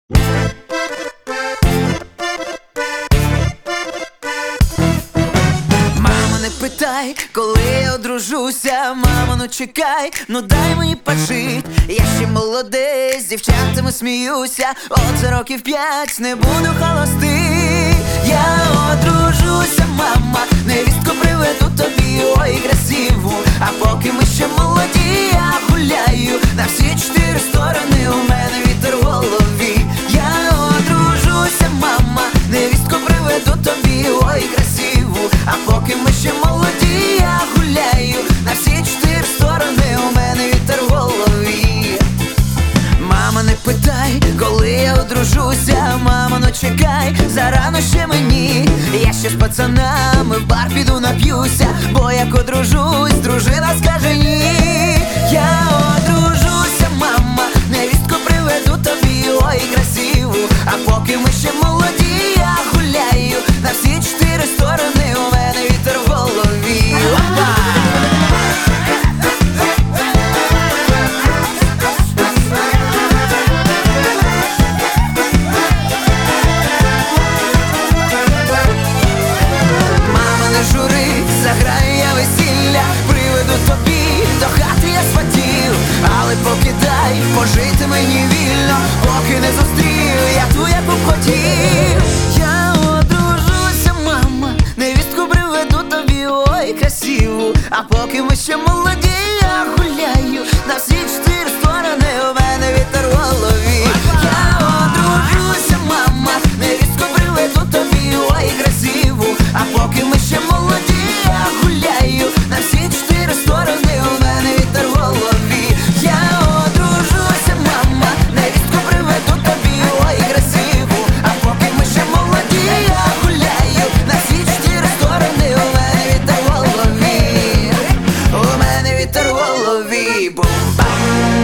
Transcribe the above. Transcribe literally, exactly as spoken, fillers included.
Мамо, не питай, коли я одружуся. Мамо, ну чекай, ну дай мені пожить. Я ще молодий, з дівчатами сміюся. От за років п'ять не буду холостий. Я одружуся, мама, невістку приведу тобі, ой, красиву. А поки ми ще молоді, я гуляю на всі чотири сторони, у мене вітер в голові. Я одружуся, мама, невістку приведу тобі, ой, красиву. А поки ми ще молоді, я гуляю на всі чотири сторони, у мене вітер в голові. Мама, не питай, коли я одружуся. Мамо, ну чекай, зарано ще мені. Я ще з пацанами в бар піду нап'юся, бо як одружусь, дружина скаже ні. Я одружуся, мама, невістку приведу тобі, ой, красиву. А поки ми ще молоді, я гуляю на всі чотири сторони, у мене вітер в голові. Заграю я весілля, приведу тобі до хати я сватів. Але поки дай пожити мені вільно, поки не зустрів я ту, яку б хотів. Я одружуся, мама, невістку приведу тобі, ой, красиву. А поки ми ще молоді, я гуляю на всі чотири сторони, у мене вітер в голові. Я одружуся, мама, невістку приведу тобі, ой, красиву. А поки ми ще молоді, я гуляю на всі чотири сторони, у мене вітер в голові. Я одружуся, мама, невістку приведу тобі, ой, красиву. А поки ми ще молоді, я гуляю на всі чотири сторони, у мене вітер в голові. У мене вітер в голові. Бум-бам.